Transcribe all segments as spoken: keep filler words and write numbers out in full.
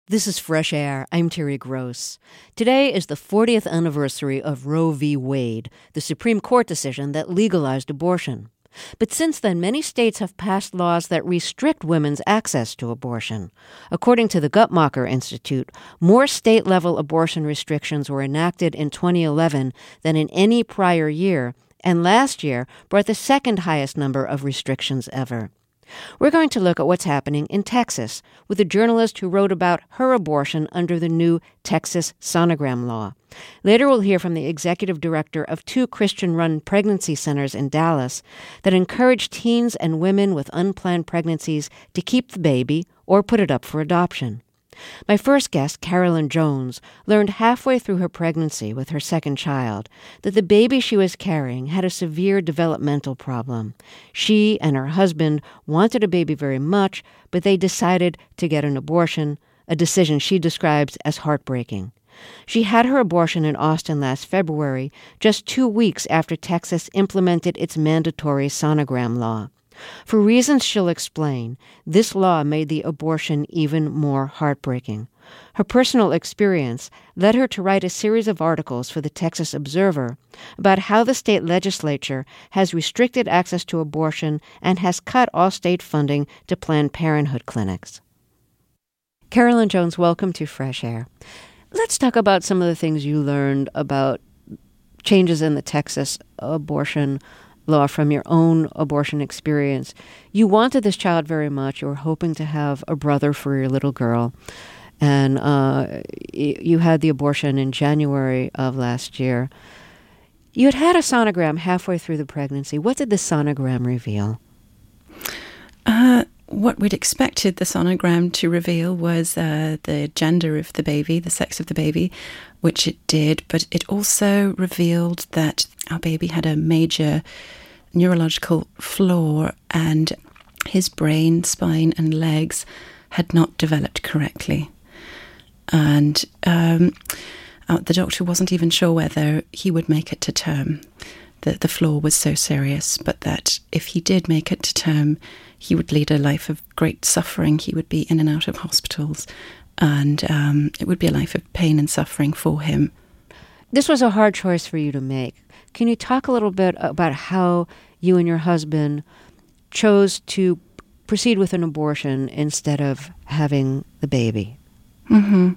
This is Fresh Air. I'm Terry Gross. Today is the fortieth anniversary of Roe v. Wade, the Supreme Court decision that legalized abortion. But since then, many states have passed laws that restrict women's access to abortion. According to the Guttmacher Institute, more state-level abortion restrictions were enacted in twenty eleven than in any prior year, and last year brought the second highest number of restrictions ever. We're going to look at what's happening in Texas with a journalist who wrote about her abortion under the new Texas sonogram law. Later we'll hear from the executive director of two Christian-run pregnancy centers in Dallas that encourage teens and women with unplanned pregnancies to keep the baby or put it up for adoption. My first guest, Carolyn Jones, learned halfway through her pregnancy with her second child that the baby she was carrying had a severe developmental problem. She and her husband wanted a baby very much, but they decided to get an abortion, a decision she describes as heartbreaking. She had her abortion in Austin last February, just two weeks after Texas implemented its mandatory sonogram law. For reasons she'll explain, this law made the abortion even more heartbreaking. Her personal experience led her to write a series of articles for the Texas Observer about how the state legislature has restricted access to abortion and has cut all state funding to Planned Parenthood clinics. Carolyn Jones, welcome to Fresh Air. Let's talk about some of the things you learned about changes in the Texas abortion law from your own abortion experience. You wanted this child very much. You were hoping to have a brother for your little girl. And uh, you had the abortion in January of last year. You had had a sonogram halfway through the pregnancy. What did the sonogram reveal? Uh, what we'd expected the sonogram to reveal was uh, the gender of the baby, the sex of the baby, which it did, but it also revealed that our baby had a major neurological flaw and his brain, spine and legs had not developed correctly. And um, uh, the doctor wasn't even sure whether he would make it to term. The, the flaw was so serious, but that if he did make it to term, he would lead a life of great suffering. He would be in and out of hospitals, and um, it would be a life of pain and suffering for him. This was a hard choice for you to make. Can you talk a little bit about how you and your husband chose to proceed with an abortion instead of having the baby? Mm-hmm.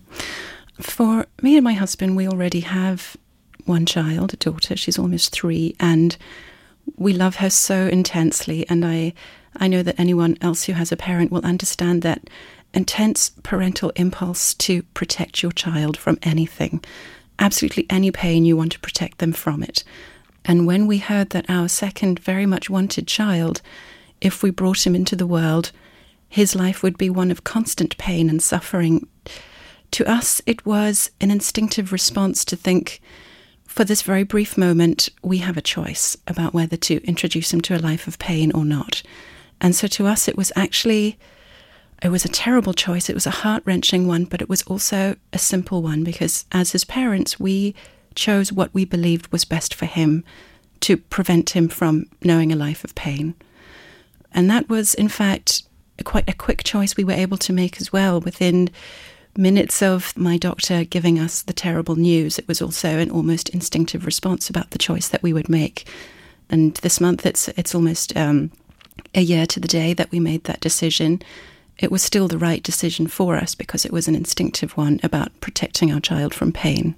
For me and my husband, we already have one child, a daughter. She's almost three, and we love her so intensely. And I, I know that anyone else who has a parent will understand that intense parental impulse to protect your child from anything. Absolutely any pain, you want to protect them from it. And when we heard that our second very much wanted child, if we brought him into the world, his life would be one of constant pain and suffering. To us, it was an instinctive response to think, for this very brief moment, we have a choice about whether to introduce him to a life of pain or not. And so to us, it was actually, it was a terrible choice. It was a heart-wrenching one, but it was also a simple one because as his parents, we chose what we believed was best for him to prevent him from knowing a life of pain. And that was, in fact, a quite a quick choice we were able to make as well. Within minutes of my doctor giving us the terrible news, it was also an almost instinctive response about the choice that we would make. And this month, it's it's almost um, a year to the day that we made that decision. It was still the right decision for us because it was an instinctive one about protecting our child from pain.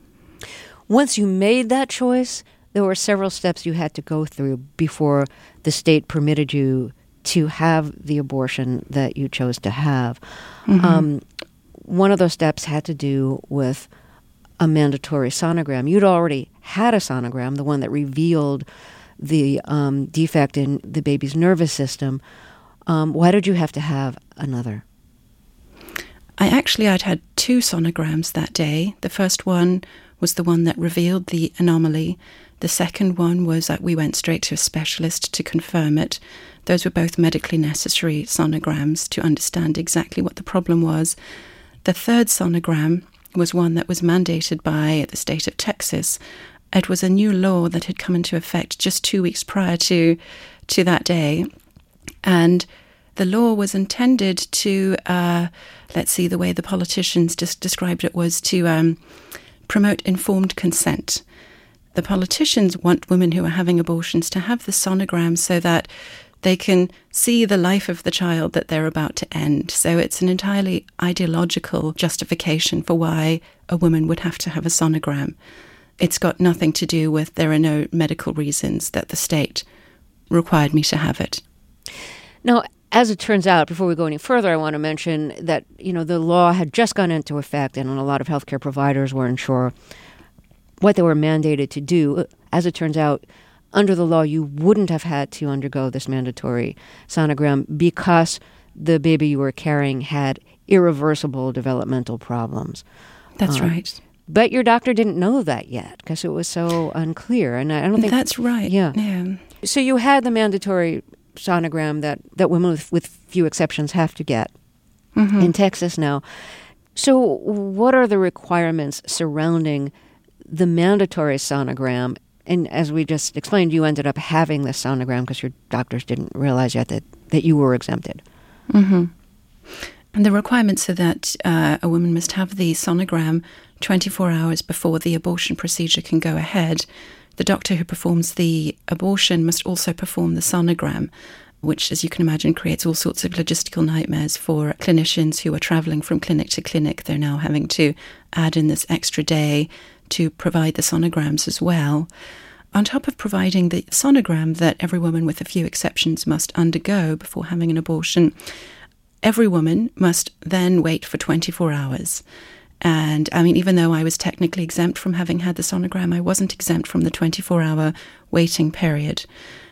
Once you made that choice, there were several steps you had to go through before the state permitted you to have the abortion that you chose to have. Mm-hmm. Um, one of those steps had to do with a mandatory sonogram. You'd already had a sonogram, the one that revealed the um, defect in the baby's nervous system. Um, why did you have to have another? I actually, I'd had two sonograms that day. The first one was the one that revealed the anomaly. The second one was that we went straight to a specialist to confirm it. Those were both medically necessary sonograms to understand exactly what the problem was. The third sonogram was one that was mandated by the state of Texas. It was a new law that had come into effect just two weeks prior to, to that day. And the law was intended to, uh, let's see, the way the politicians just described it was to um, promote informed consent. The politicians want women who are having abortions to have the sonogram so that they can see the life of the child that they're about to end. So it's an entirely ideological justification for why a woman would have to have a sonogram. It's got nothing to do with there are no medical reasons that the state required me to have it. Now, as it turns out, before we go any further, I want to mention that, you know, the law had just gone into effect and a lot of healthcare providers weren't sure what they were mandated to do. As it turns out, under the law, you wouldn't have had to undergo this mandatory sonogram because the baby you were carrying had irreversible developmental problems. That's um, right. But your doctor didn't know that yet because it was so unclear. And I don't think that's right. Yeah. yeah. So you had the mandatory sonogram that, that women with, with few exceptions have to get mm-hmm. in Texas now. So what are the requirements surrounding the mandatory sonogram? And as we just explained, you ended up having this sonogram because your doctors didn't realize yet that, that you were exempted. Mm-hmm. And the requirements are that uh, a woman must have the sonogram twenty-four hours before the abortion procedure can go ahead. The doctor who performs the abortion must also perform the sonogram, which, as you can imagine, creates all sorts of logistical nightmares for clinicians who are travelling from clinic to clinic. They're now having to add in this extra day to provide the sonograms as well. On top of providing the sonogram that every woman, with a few exceptions, must undergo before having an abortion, every woman must then wait for twenty-four hours. And I mean, even though I was technically exempt from having had the sonogram, I wasn't exempt from the twenty-four hour waiting period.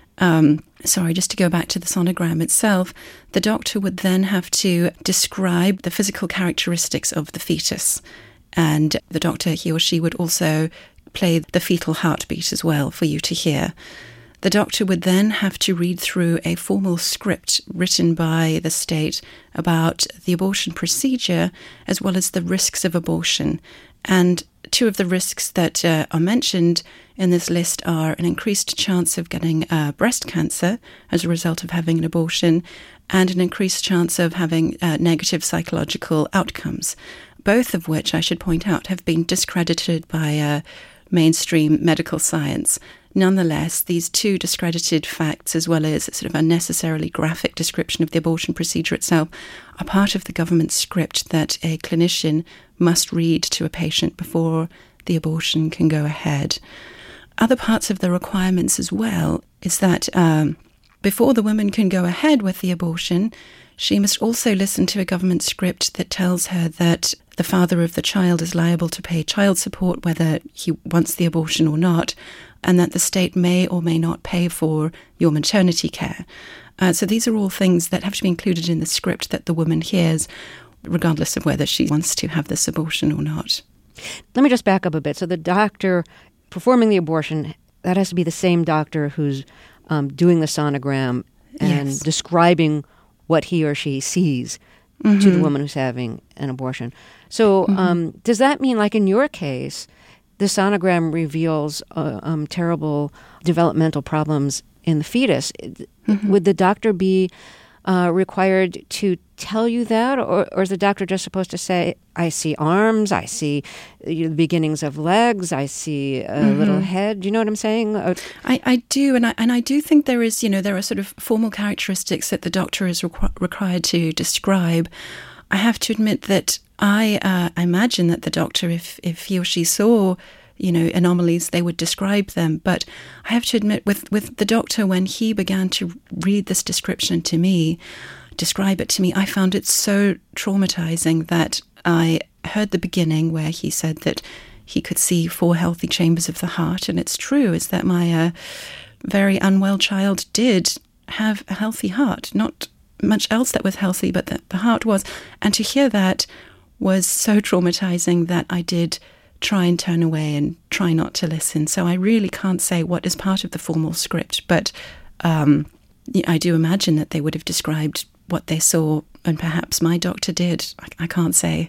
Um, sorry, just to go back to the sonogram itself, the doctor would then have to describe the physical characteristics of the fetus. And the doctor, he or she, would also play the fetal heartbeat as well for you to hear. The doctor would then have to read through a formal script written by the state about the abortion procedure as well as the risks of abortion. And two of the risks that uh, are mentioned in this list are an increased chance of getting uh, breast cancer as a result of having an abortion and an increased chance of having uh, negative psychological outcomes, both of which, I should point out, have been discredited by uh, mainstream medical science. Nonetheless, these two discredited facts, as well as sort of unnecessarily graphic description of the abortion procedure itself, are part of the government script that a clinician must read to a patient before the abortion can go ahead. Other parts of the requirements as well is that um, before the woman can go ahead with the abortion, she must also listen to a government script that tells her that the father of the child is liable to pay child support whether he wants the abortion or not, and that the state may or may not pay for your maternity care. Uh, so these are all things that have to be included in the script that the woman hears, regardless of whether she wants to have this abortion or not. Let me just back up a bit. So the doctor performing the abortion, that has to be the same doctor who's um, doing the sonogram and yes. describing what he or she sees mm-hmm. to the woman who's having an abortion. So mm-hmm. um, does that mean, like in your case, the sonogram reveals uh, um, terrible developmental problems in the fetus? Mm-hmm. Would the doctor be uh, required to tell you that? Or, or is the doctor just supposed to say, I see arms, I see the beginnings of legs, I see a mm-hmm. little head? Do you know what I'm saying? Uh, I, I do, and I and I do think there is, you know, there are sort of formal characteristics that the doctor is requ- required to describe. I have to admit that I uh, imagine that the doctor, if, if he or she saw, you know, anomalies, they would describe them. But I have to admit, with, with the doctor, when he began to read this description to me, describe it to me, I found it so traumatizing that I heard the beginning where he said that he could see four healthy chambers of the heart. And it's true, is that my uh, very unwell child did have a healthy heart, not much else that was healthy, but that the heart was. And to hear that was so traumatizing that I did try and turn away and try not to listen. So I really can't say what is part of the formal script, but um, I do imagine that they would have described what they saw, and perhaps my doctor did. I, I can't say.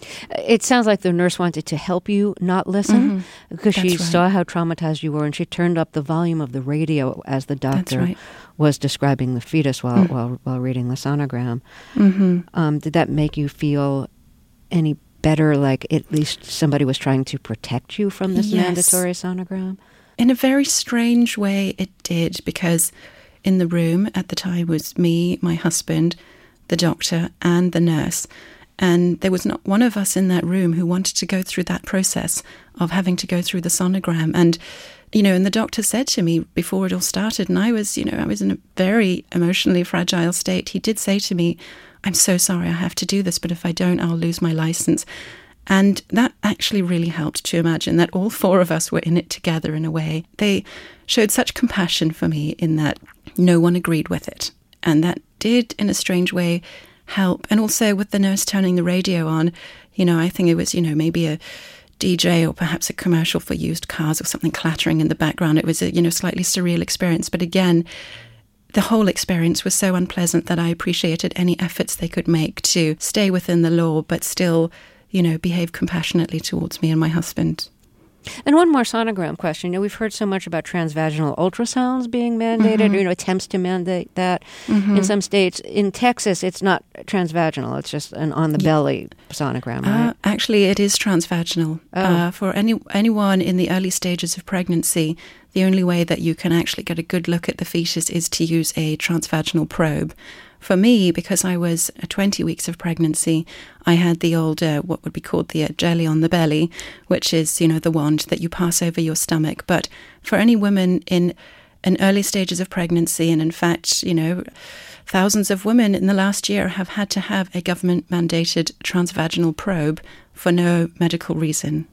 It sounds like the nurse wanted to help you not listen mm-hmm. because That's she right. saw how traumatized you were, and she turned up the volume of the radio as the doctor right. was describing the fetus while mm. while, while reading the sonogram. Mm-hmm. Um, did that make you feel any better, like at least somebody was trying to protect you from this yes. mandatory sonogram? In a very strange way, it did, because in the room at the time was me, my husband, the doctor, and the nurse. And there was not one of us in that room who wanted to go through that process of having to go through the sonogram. And, you know, and the doctor said to me before it all started, and I was, you know, I was in a very emotionally fragile state. He did say to me, "I'm so sorry I have to do this, but if I don't, I'll lose my license." And that actually really helped to imagine that all four of us were in it together in a way. They showed such compassion for me in that no one agreed with it. And that did, in a strange way, help. And also with the nurse turning the radio on, you know, I think it was, you know, maybe a D J or perhaps a commercial for used cars or something clattering in the background. It was a, you know, slightly surreal experience. But again, the whole experience was so unpleasant that I appreciated any efforts they could make to stay within the law, but still, you know, behave compassionately towards me and my husband. And one more sonogram question. You know, we've heard so much about transvaginal ultrasounds being mandated, mm-hmm. or, you know, attempts to mandate that mm-hmm. in some states. In Texas, it's not transvaginal. It's just an on-the-belly yeah. sonogram, right? Uh, actually, it is transvaginal. Oh. Uh, for any anyone in the early stages of pregnancy, the only way that you can actually get a good look at the fetus is to use a transvaginal probe. For me, because I was twenty weeks of pregnancy, I had the old, uh, what would be called the uh, jelly on the belly, which is, you know, the wand that you pass over your stomach. But for any women in in early stages of pregnancy, and in fact, you know, thousands of women in the last year have had to have a government-mandated transvaginal probe for no medical reason.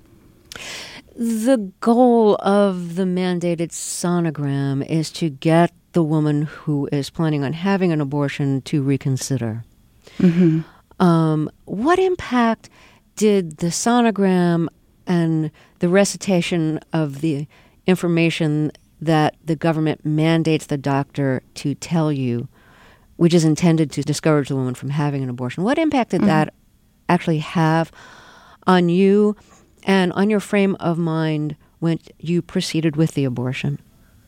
The goal of the mandated sonogram is to get the woman who is planning on having an abortion to reconsider. Mm-hmm. Um, what impact did the sonogram and the recitation of the information that the government mandates the doctor to tell you, which is intended to discourage the woman from having an abortion, what impact did mm-hmm. that actually have on you and on your frame of mind when you proceeded with the abortion?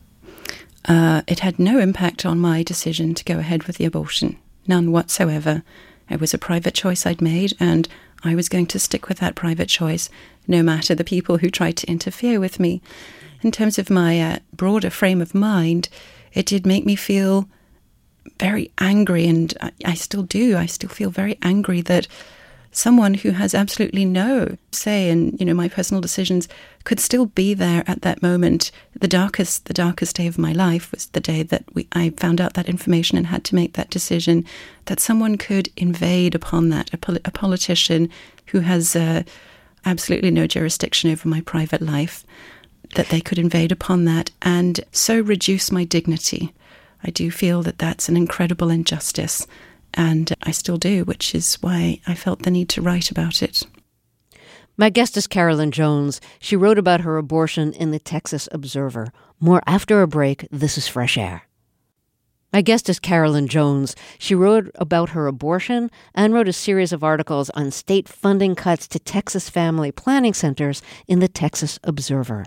Uh, it had no impact on my decision to go ahead with the abortion. None whatsoever. It was a private choice I'd made, and I was going to stick with that private choice, no matter the people who tried to interfere with me. In terms of my uh, broader frame of mind, it did make me feel very angry, and I, I still do. I still feel very angry that someone who has absolutely no say in, you know, my personal decisions could still be there at that moment. The darkest, the darkest day of my life was the day that we, I found out that information and had to make that decision, that someone could invade upon that, a, pol- a politician who has uh, absolutely no jurisdiction over my private life, that they could invade upon that and so reduce my dignity. I do feel that that's an incredible injustice. And I still do, which is why I felt the need to write about it. My guest is Carolyn Jones. She wrote about her abortion in the Texas Observer. More after a break. This is Fresh Air. My guest is Carolyn Jones. She wrote about her abortion and wrote a series of articles on state funding cuts to Texas family planning centers in the Texas Observer.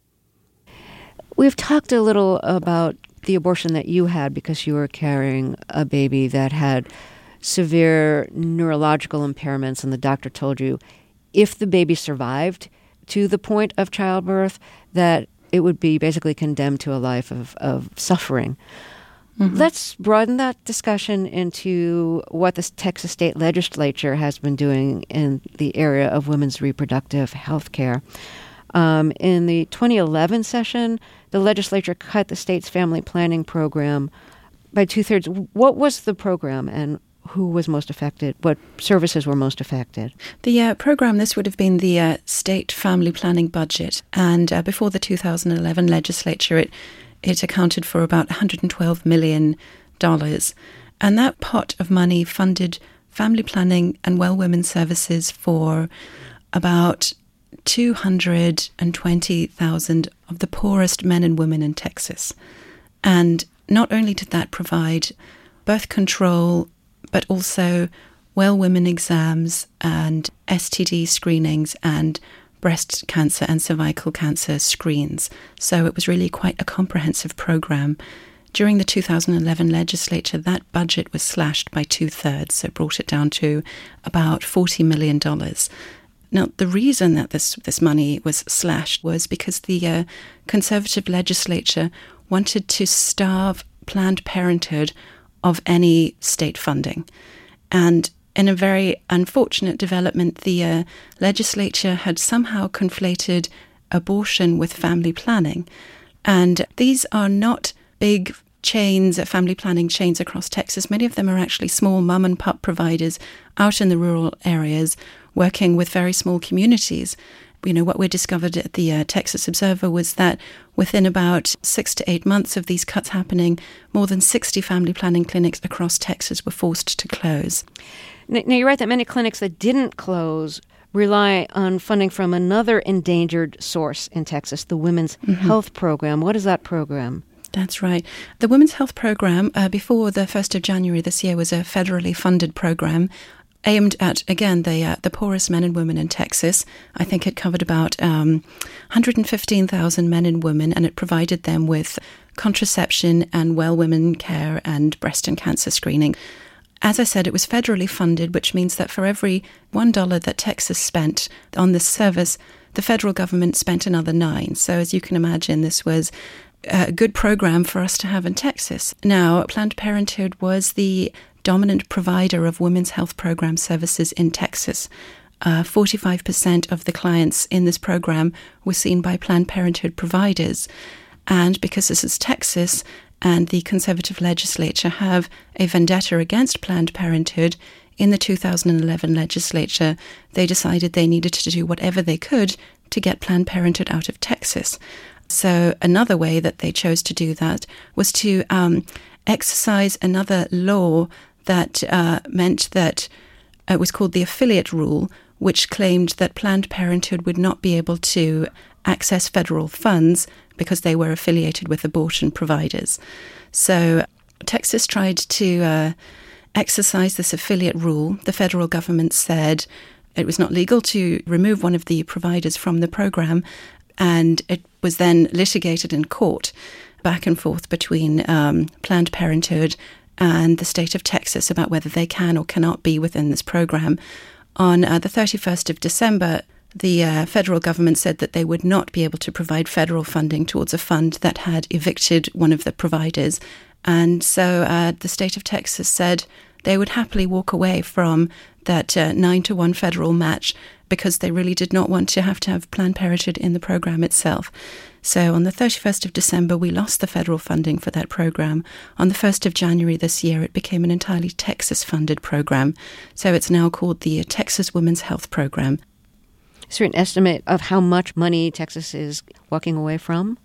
We've talked a little about the abortion that you had because you were carrying a baby that had severe neurological impairments, and the doctor told you if the baby survived to the point of childbirth, that it would be basically condemned to a life of, of suffering. Mm-hmm. Let's broaden that discussion into what the Texas state legislature has been doing in the area of women's reproductive health care. Um, in the twenty eleven session, the legislature cut the state's family planning program by two-thirds. What was the program, and who was most affected? What services were most affected? The uh, program, this would have been the uh, state family planning budget. And uh, before the two thousand eleven legislature, it, it accounted for about one hundred twelve million dollars. And that pot of money funded family planning and well women services for about two hundred twenty thousand of the poorest men and women in Texas. And not only did that provide birth control, but also well women exams and S T D screenings and breast cancer and cervical cancer screens. So it was really quite a comprehensive program. During the two thousand eleven legislature, that budget was slashed by two-thirds, so it brought it down to about forty million dollars. Now, the reason that this, this money was slashed was because the uh, Conservative legislature wanted to starve Planned Parenthood of any state funding. And in a very unfortunate development, the uh, legislature had somehow conflated abortion with family planning. And these are not big chains, family planning chains across Texas. Many of them are actually small mum and pup providers out in the rural areas working with very small communities. You know, what we discovered at the uh, Texas Observer was that within about six to eight months of these cuts happening, more than sixty family planning clinics across Texas were forced to close. Now, you're right that many clinics that didn't close rely on funding from another endangered source in Texas, the Women's mm-hmm. Health Program. What is that program? That's right. The Women's Health Program, uh, before the first of January this year, was a federally funded program aimed at, again, the uh, the poorest men and women in Texas. I think it covered about um, one hundred fifteen thousand men and women, and it provided them with contraception and well women care and breast and cancer screening. As I said, it was federally funded, which means that for every one dollar that Texas spent on this service, the federal government spent another nine. So as you can imagine, this was a good program for us to have in Texas. Now, Planned Parenthood was the dominant provider of women's health program services in Texas. Uh, forty-five percent of the clients in this program were seen by Planned Parenthood providers. And because this is Texas and the conservative legislature have a vendetta against Planned Parenthood, in the two thousand eleven legislature, they decided they needed to do whatever they could to get Planned Parenthood out of Texas. So another way that they chose to do that was to um, exercise another law that uh, meant that it was called the affiliate rule, which claimed that Planned Parenthood would not be able to access federal funds because they were affiliated with abortion providers. So Texas tried to uh, exercise this affiliate rule. The federal government said it was not legal to remove one of the providers from the program, and it was then litigated in court back and forth between um, Planned Parenthood and the state of Texas about whether they can or cannot be within this program. On uh, the thirty-first of December, the uh, federal government said that they would not be able to provide federal funding towards a fund that had evicted one of the providers. And so uh, the state of Texas said they would happily walk away from that uh, nine to one federal match because they really did not want to have to have Planned Parenthood in the program itself. So on the thirty-first of December, we lost the federal funding for that program. On the first of January this year, it became an entirely Texas-funded program. So it's now called the Texas Women's Health Program. Is there an estimate of how much money Texas is walking away from?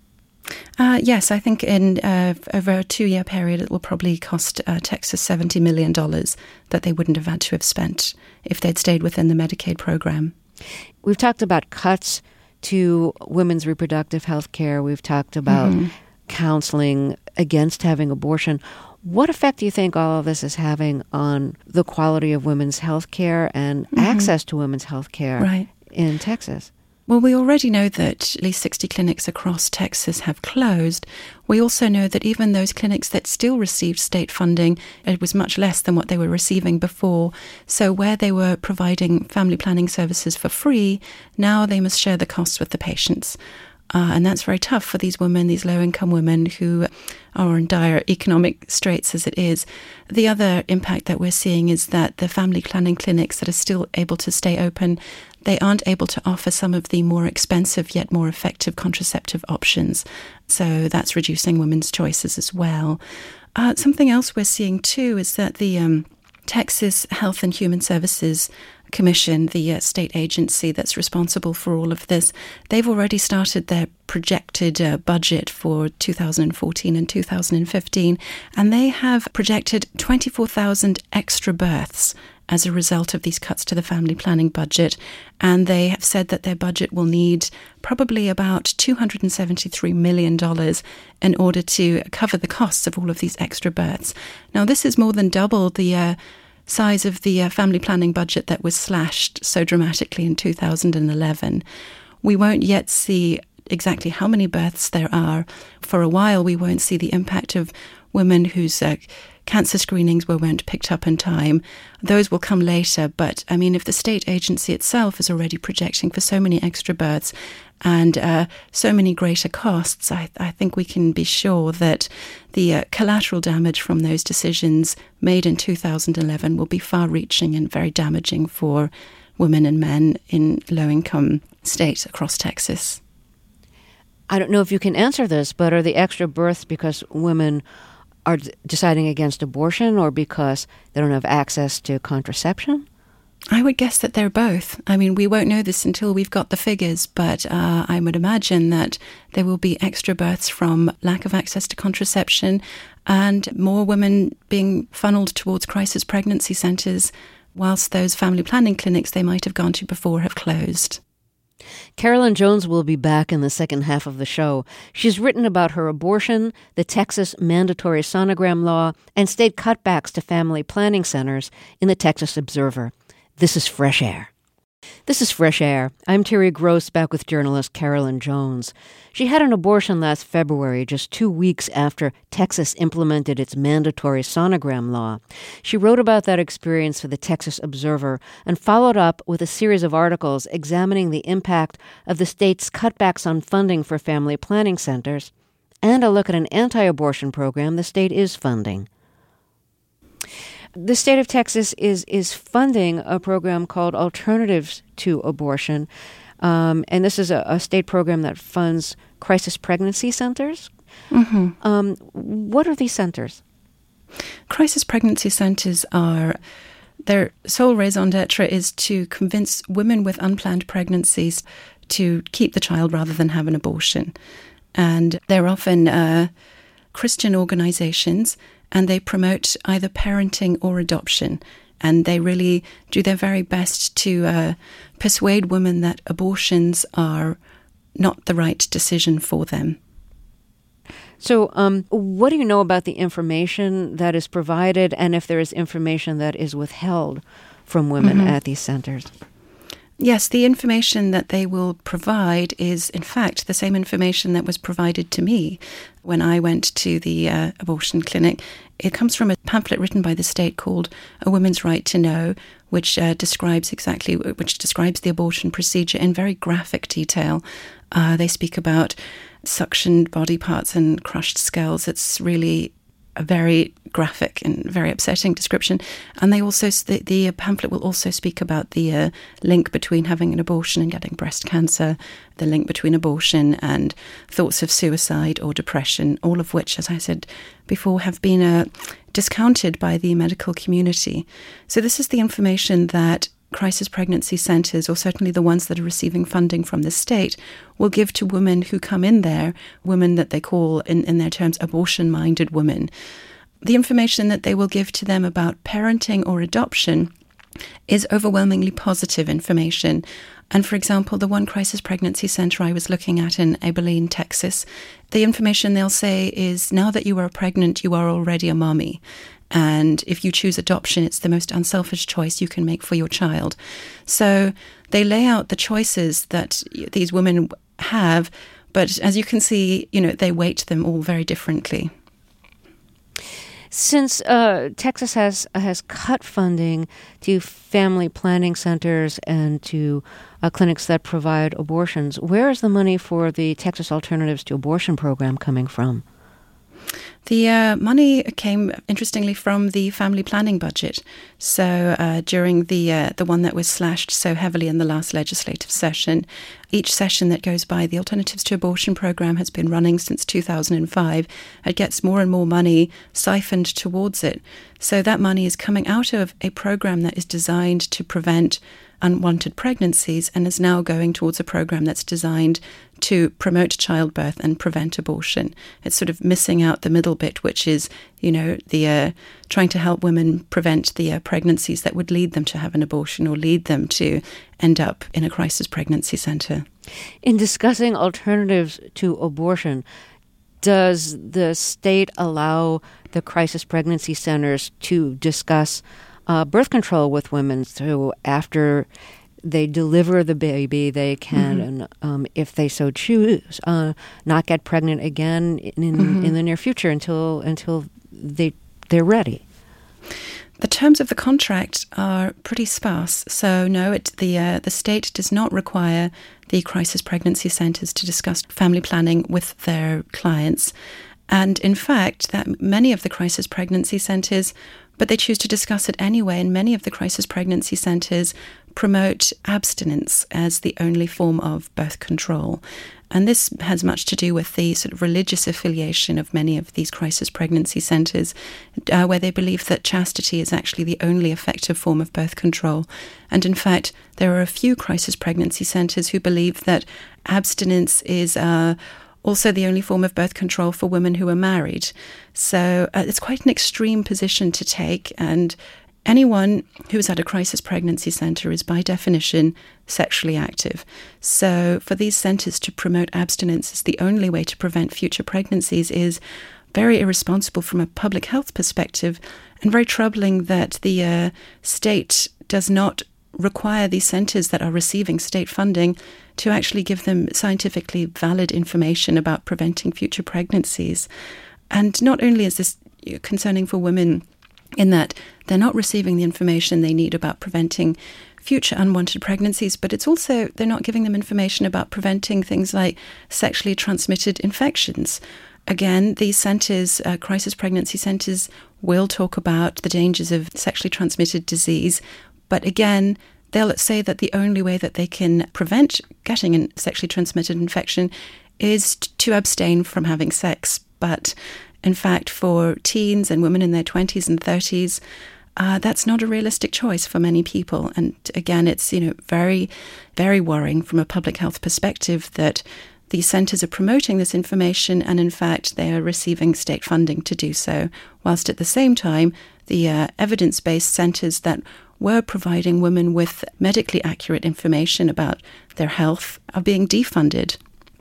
Uh, yes, I think in uh, over a two-year period, it will probably cost uh, Texas seventy million dollars that they wouldn't have had to have spent if they'd stayed within the Medicaid program. We've talked about cuts to women's reproductive health care. We've talked about mm-hmm. counseling against having abortion. What effect do you think all of this is having on the quality of women's health care and mm-hmm. access to women's health care right. in Texas? Well, we already know that at least sixty clinics across Texas have closed. We also know that even those clinics that still received state funding, it was much less than what they were receiving before. So where they were providing family planning services for free, now they must share the costs with the patients. Uh, and that's very tough for these women, these low-income women who are in dire economic straits as it is. The other impact that we're seeing is that the family planning clinics that are still able to stay open, they aren't able to offer some of the more expensive yet more effective contraceptive options. So that's reducing women's choices as well. Uh, something else we're seeing too is that the um, Texas Health and Human Services Commission, the uh, state agency that's responsible for all of this, they've already started their projected uh, budget for two thousand fourteen and two thousand fifteen, and they have projected twenty-four thousand extra births as a result of these cuts to the family planning budget. And they have said that their budget will need probably about two hundred seventy-three million dollars in order to cover the costs of all of these extra births. Now, this is more than double the uh, size of the uh, family planning budget that was slashed so dramatically in two thousand eleven. We won't yet see exactly how many births there are. For a while, we won't see the impact of women whose uh, cancer screenings weren't picked up in time. Those will come later. But, I mean, if the state agency itself is already projecting for so many extra births and uh, so many greater costs, I, I think we can be sure that the uh, collateral damage from those decisions made in two thousand eleven will be far-reaching and very damaging for women and men in low-income states across Texas. I don't know if you can answer this, but are the extra births because women are d- deciding against abortion or because they don't have access to contraception? I would guess that they're both. I mean, we won't know this until we've got the figures, but uh, I would imagine that there will be extra births from lack of access to contraception and more women being funneled towards crisis pregnancy centres whilst those family planning clinics they might have gone to before have closed. Carolyn Jones will be back in the second half of the show. She's written about her abortion, the Texas mandatory sonogram law, and state cutbacks to family planning centers in the Texas Observer. This is Fresh Air. This is Fresh Air. I'm Terry Gross, back with journalist Carolyn Jones. She had an abortion last February, just two weeks after Texas implemented its mandatory sonogram law. She wrote about that experience for the Texas Observer and followed up with a series of articles examining the impact of the state's cutbacks on funding for family planning centers and a look at an anti-abortion program the state is funding. The state of Texas is is funding a program called Alternatives to Abortion, um, and this is a, a state program that funds crisis pregnancy centers. Mm-hmm. Um, what are these centers? Crisis pregnancy centers are, their sole raison d'etre is to convince women with unplanned pregnancies to keep the child rather than have an abortion. And they're often uh, Christian organizations, and they promote either parenting or adoption. And they really do their very best to uh, persuade women that abortions are not the right decision for them. So um, what do you know about the information that is provided and if there is information that is withheld from women mm-hmm. at these centers? Yes, the information that they will provide is, in fact, the same information that was provided to me when I went to the uh, abortion clinic. It comes from a pamphlet written by the state called A Woman's Right to Know, which uh, describes exactly, which describes the abortion procedure in very graphic detail. Uh, they speak about suctioned body parts and crushed skulls. It's really a very graphic and very upsetting description. And they also, the, the pamphlet will also speak about the uh, link between having an abortion and getting breast cancer, the link between abortion and thoughts of suicide or depression, all of which, as I said before, have been uh, discounted by the medical community. So this is the information that crisis pregnancy centres, or certainly the ones that are receiving funding from the state, will give to women who come in there, women that they call, in, in their terms, abortion-minded women. The information that they will give to them about parenting or adoption is overwhelmingly positive information. And for example, the one crisis pregnancy centre I was looking at in Abilene, Texas, the information they'll say is, now that you are pregnant, you are already a mommy. And if you choose adoption, it's the most unselfish choice you can make for your child. So they lay out the choices that these women have, but as you can see, you know, they weight them all very differently. Since uh, Texas has has cut funding to family planning centers and to uh, clinics that provide abortions, where is the money for the Texas Alternatives to Abortion program coming from? The uh, money came, interestingly, from the family planning budget. So uh, during the uh, the one that was slashed so heavily in the last legislative session, each session that goes by, the Alternatives to Abortion program has been running since two thousand five. It gets more and more money siphoned towards it. So that money is coming out of a program that is designed to prevent unwanted pregnancies and is now going towards a program that's designed to promote childbirth and prevent abortion. It's sort of missing out the middle bit, which is, you know, the uh, trying to help women prevent the uh, pregnancies that would lead them to have an abortion or lead them to end up in a crisis pregnancy center. In discussing alternatives to abortion, does the state allow the crisis pregnancy centers to discuss uh, birth control with women, so after they deliver the baby, they can, mm-hmm. and, um, if they so choose, uh, not get pregnant again in mm-hmm. in the near future until until they they're ready. The terms of the contract are pretty sparse. So no, it, the uh, the state does not require the crisis pregnancy centres to discuss family planning with their clients. And in fact, that many of the crisis pregnancy centres, but they choose to discuss it anyway, and many of the crisis pregnancy centres promote abstinence as the only form of birth control. And this has much to do with the sort of religious affiliation of many of these crisis pregnancy centres, uh, where they believe that chastity is actually the only effective form of birth control. And in fact, there are a few crisis pregnancy centres who believe that abstinence is uh, also the only form of birth control for women who are married. So uh, it's quite an extreme position to take, and anyone who is at a crisis pregnancy centre is by definition sexually active. So for these centres to promote abstinence as the only way to prevent future pregnancies is very irresponsible from a public health perspective, and very troubling that the uh, state does not require these centres that are receiving state funding to actually give them scientifically valid information about preventing future pregnancies. And not only is this concerning for women in that they're not receiving the information they need about preventing future unwanted pregnancies, but it's also they're not giving them information about preventing things like sexually transmitted infections. Again, these centres, uh, crisis pregnancy centres, will talk about the dangers of sexually transmitted disease, but again, they'll say that the only way that they can prevent getting a sexually transmitted infection is to abstain from having sex. But in fact, for teens and women in their twenties and thirties, uh, that's not a realistic choice for many people. And again, it's, you know, very, very worrying from a public health perspective that these centres are promoting this information, and in fact, they are receiving state funding to do so, whilst at the same time, the uh, evidence-based centres that were providing women with medically accurate information about their health are being defunded.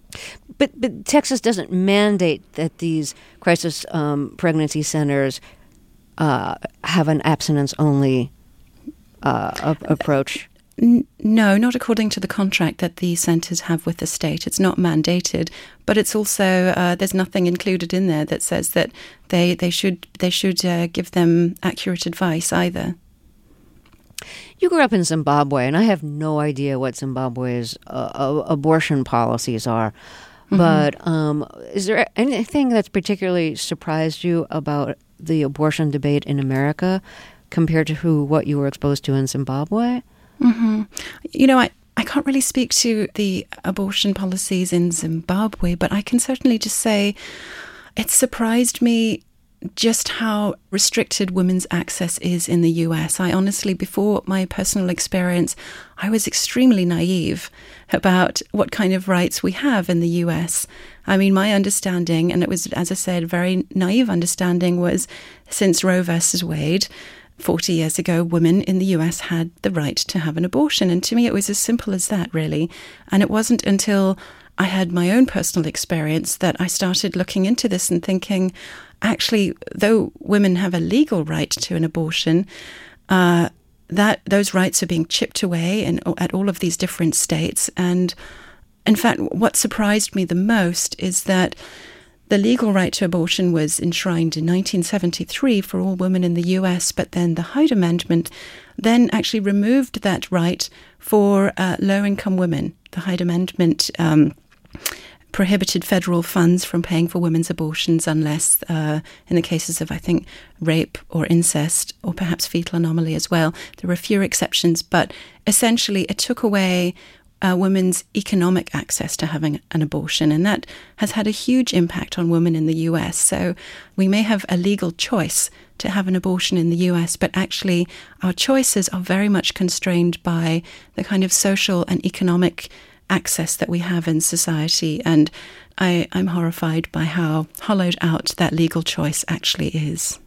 But but Texas doesn't mandate that these crisis um, pregnancy centers uh, have an abstinence-only uh, a- approach. N- no, not according to the contract that the centres have with the state. It's not mandated, but it's also uh, there's nothing included in there that says that they they should they should uh, give them accurate advice either. You grew up in Zimbabwe, and I have no idea what Zimbabwe's uh, uh, abortion policies are. Mm-hmm. But um, is there anything that's particularly surprised you about the abortion debate in America compared to who what you were exposed to in Zimbabwe? Mm-hmm. You know, I, I can't really speak to the abortion policies in Zimbabwe, but I can certainly just say it surprised me just how restricted women's access is in the U S. I honestly, before my personal experience, I was extremely naive about what kind of rights we have in the U S. I mean, my understanding, and it was, as I said, very naive understanding, was since Roe versus Wade, forty years ago, women in the U S had the right to have an abortion. And to me, it was as simple as that, really. And it wasn't until I had my own personal experience that I started looking into this and thinking, actually, though women have a legal right to an abortion, uh, that those rights are being chipped away in, at all of these different states. And in fact, what surprised me the most is that the legal right to abortion was enshrined in nineteen seventy-three for all women in the U S, but then the Hyde Amendment then actually removed that right for uh, low-income women. The Hyde Amendment um, prohibited federal funds from paying for women's abortions unless, uh, in the cases of, I think, rape or incest, or perhaps fetal anomaly as well. There were a few exceptions, but essentially it took away uh, women's economic access to having an abortion, and that has had a huge impact on women in the U S. So we may have a legal choice to have an abortion in the U S, but actually our choices are very much constrained by the kind of social and economic access that we have in society, and I, I'm horrified by how hollowed out that legal choice actually is.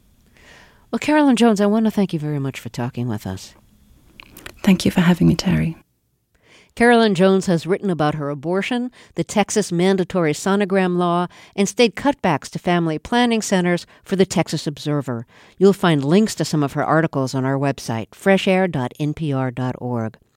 Well, Carolyn Jones, I want to thank you very much for talking with us. Thank you for having me, Terry. Carolyn Jones has written about her abortion, the Texas mandatory sonogram law, and state cutbacks to family planning centers for the Texas Observer. You'll find links to some of her articles on our website, fresh air dot n p r dot org.